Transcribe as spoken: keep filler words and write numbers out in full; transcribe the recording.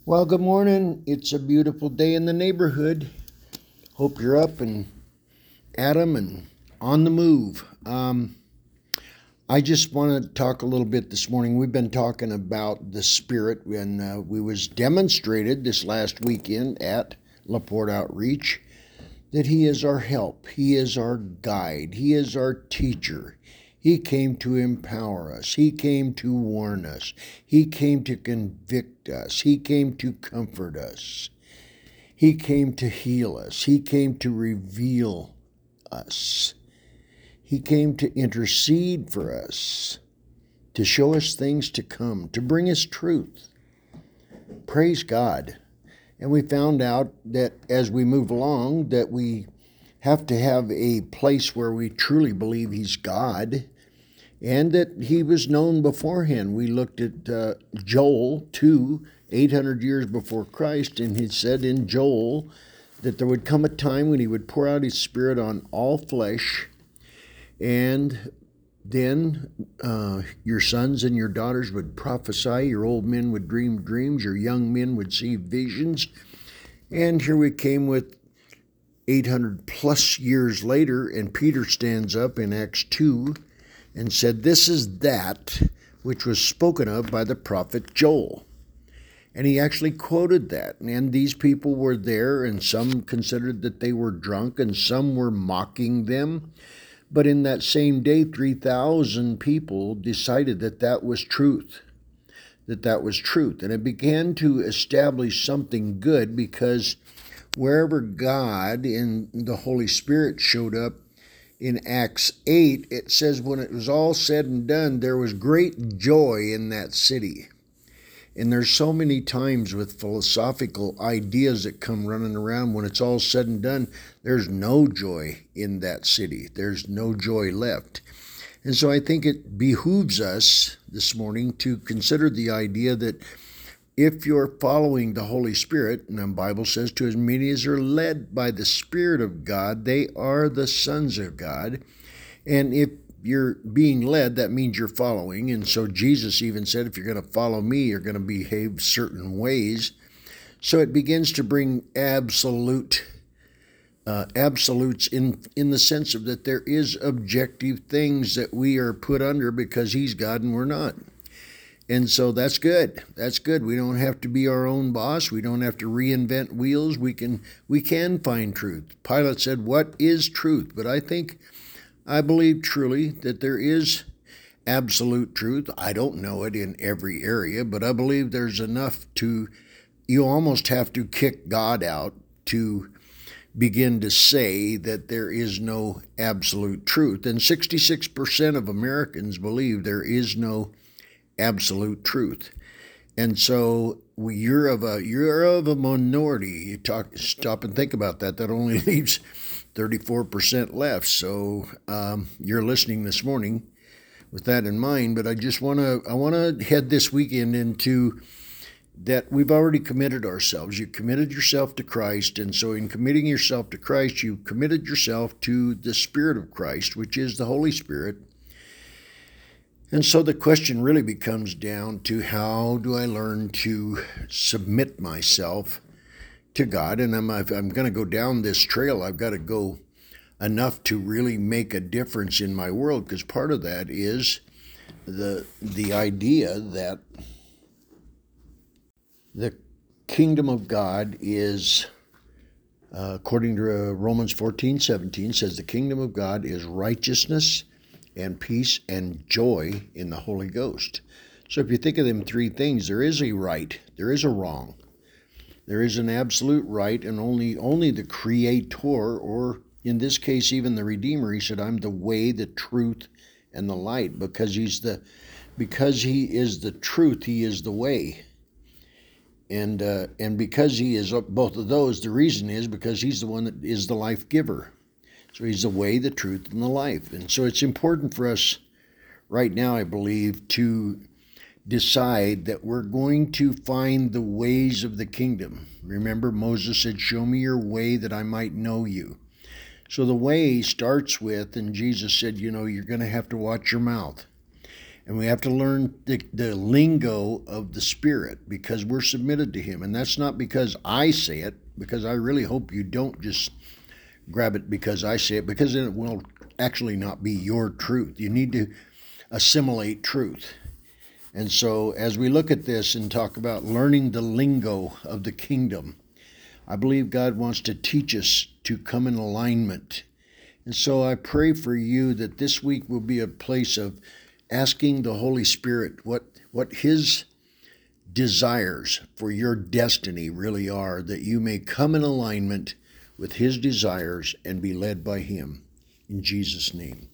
Well, good morning. It's a beautiful day in the neighborhood. Hope you're up and at 'em and on the move. Um, I just want to talk a little bit this morning. We've been talking about the Spirit, and uh, we was demonstrated this last weekend at LaPorte Outreach that He is our help. He is our guide. He is our teacher. He came to empower us. He came to warn us. He came to convict us. He came to comfort us. He came to heal us. He came to reveal us. He came to intercede for us, to show us things to come, to bring us truth. Praise God. And we found out that as we move along, that we have to have a place where we truly believe He's God, and that He was known beforehand. We looked at uh, Joel two, eight hundred years before Christ, and He said in Joel that there would come a time when He would pour out His Spirit on all flesh, and then uh, your sons and your daughters would prophesy, your old men would dream dreams, your young men would see visions. And here we came with eight hundred plus years later, and Peter stands up in Acts two and said, "This is that which was spoken of by the prophet Joel." And he actually quoted that. And these people were there, and some considered that they were drunk, and some were mocking them. But in that same day, three thousand people decided that that was truth, that that was truth. And it began to establish something good, because wherever God in the Holy Spirit showed up, in Acts eight, it says when it was all said and done, there was great joy in that city. And there's so many times with philosophical ideas that come running around, when it's all said and done, there's no joy in that city. There's no joy left. And so I think it behooves us this morning to consider the idea that if you're following the Holy Spirit, and the Bible says to as many as are led by the Spirit of God, they are the sons of God. And if you're being led, that means you're following. And so Jesus even said, if you're going to follow me, you're going to behave certain ways. So it begins to bring absolute uh, absolutes in, in the sense of that there is objective things that we are put under because He's God and we're not. And so that's good. That's good. We don't have to be our own boss. We don't have to reinvent wheels. We can we can find truth. Pilate said, "What is truth?" But I think, I believe truly that there is absolute truth. I don't know it in every area, but I believe there's enough to, you almost have to kick God out to begin to say that there is no absolute truth. And sixty-six percent of Americans believe there is no absolute truth. And so you're of a you're of a minority. You talk stop and think about that. That only leaves thirty-four percent left. So um, you're listening this morning with that in mind. But I just want to I want to head this weekend into that we've already committed ourselves. You committed yourself to Christ, and so in committing yourself to Christ, you committed yourself to the Spirit of Christ, which is the Holy Spirit. And so the question really becomes down to, how do I learn to submit myself to God? And I'm, I'm going to go down this trail. I've got to go enough to really make a difference in my world, because part of that is the the idea that the kingdom of God is, uh, according to Romans fourteen seventeen, says the kingdom of God is righteousness and peace and joy in the Holy Ghost. So if you think of them three things, there is a right, there is a wrong, there is an absolute right, and only only the Creator, or in this case even the Redeemer, He said, "I'm the way, the truth, and the light," because He's the because He is the truth, He is the way. And uh, and because He is both of those, the reason is because He's the one that is the life giver. So He's the way, the truth, and the life. And so it's important for us right now, I believe, to decide that we're going to find the ways of the kingdom. Remember, Moses said, "Show me your way that I might know you." So the way starts with, and Jesus said, you know, you're going to have to watch your mouth. And we have to learn the, the lingo of the Spirit because we're submitted to Him. And that's not because I say it, because I really hope you don't just grab it because I say it, because then it will actually not be your truth. You need to assimilate truth. And so as we look at this and talk about learning the lingo of the kingdom, I believe God wants to teach us to come in alignment. And so I pray for you that this week will be a place of asking the Holy Spirit what, what His desires for your destiny really are, that you may come in alignment with His desires and be led by Him. In Jesus' name.